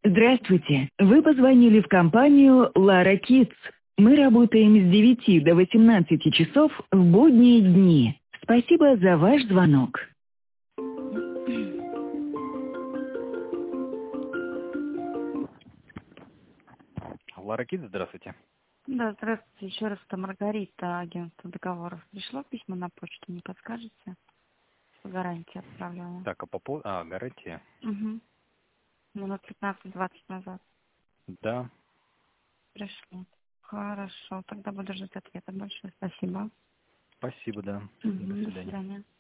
Здравствуйте. Вы позвонили в компанию Lara Kids. Мы работаем с 9 до 18 часов в будние дни. Спасибо за ваш звонок. Лара Кидс, здравствуйте. Да, здравствуйте. Еще раз, это Маргарита, агентство договоров. Пришло письмо на почту, не подскажете? По гарантии отправляла. Так, гарантия? Угу. Минут 15-20 назад. Да. Пришло. Хорошо, тогда буду ждать ответа. Большое спасибо. Спасибо, да. Угу. До До свидания. свидания.